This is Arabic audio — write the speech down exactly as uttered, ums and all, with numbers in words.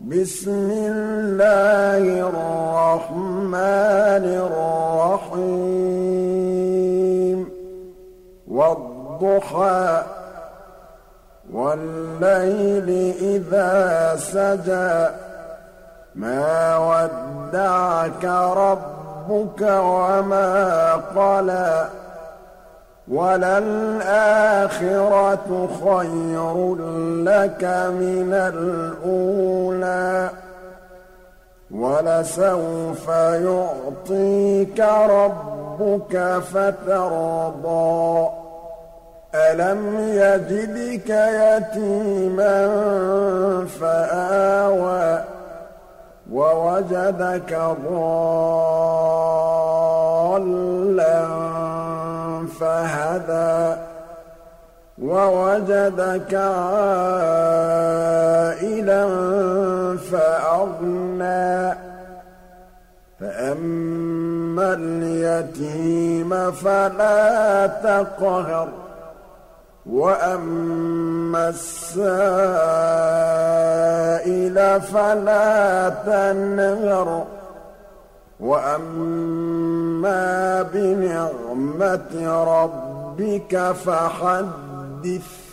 بسم الله الرحمن الرحيم والضحى والليل إذا سجى ما ودعك ربك وما قلى وللآخرة خير لك من الأولى ولسوف يعطيك ربك فترضى ألم يجدك يتيما فآوى ووجدك ضالا فهدى ووجدك عائلا فأغنى فأما اليتيم فلا تقهر وأما السائل فلا تنهر وأما بنعمة ربك فحدث